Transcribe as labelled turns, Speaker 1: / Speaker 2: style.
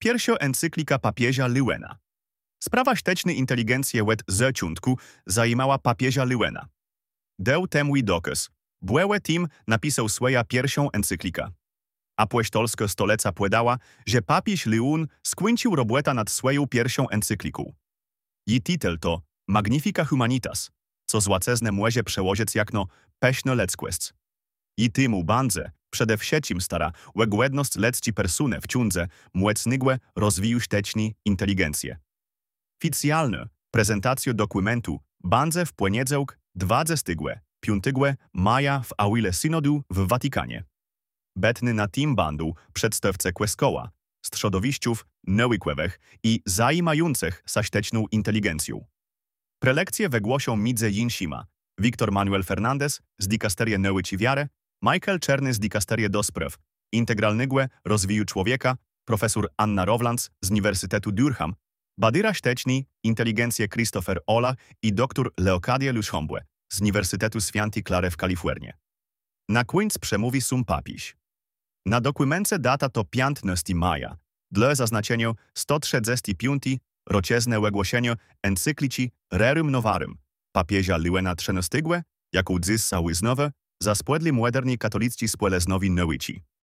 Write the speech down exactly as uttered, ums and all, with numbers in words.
Speaker 1: Pierwsza encyklika papieża Lewena. Sprawa štečnej inteligencji od zaczątku zajmała papieża Lewena. Dał temu i dokaz. Błełe tim napisał swoja pierwszą encyklika. Apoštolska stoleca powiedziała, że papież Leon skończył robotę nad swoją pierwszą encykliką. Jej tytuł to Magnifica Humanitas, co złacezne może przełożyć jak no peśno lecquest. I tymu bandze przede wszystkim stara łegłedność lecci persune w ciądze młecnygłe rozwiju štečnej inteligencje. Oficjalne prezentację dokumentu bandze w poniedziałek dwudziestego piątego maja w aule synodu w Watykanie. Betny na tym bandu przedstawce Kweskoła, strzodowiściów nowikłewych i zajmających sa štečną inteligencją. Prelekcje wygłosią między innymi Wiktor Manuel Fernandez z dikasterii Nauki Wiary, Michael Czerny z dikasterii do spraw integralnego rozwoju człowieka, profesor Anna Rowlands z Uniwersytetu Durham, badyra štečnej inteligencje Christopher Ola i dr Leocadia Lushombe z Uniwersytetu Scianti Clare w Kalifornii. Na końcu przemówi sum papież. Na dokumencie data to piętnastego maja, dla zaznaczenia sto trzydziestego piątego roczne wygłoszenie encyklici Rerum Novarum papieża Lewena trzynastego, jaką zyskał znowu za spodli moderni katolicki społecznowi nauki.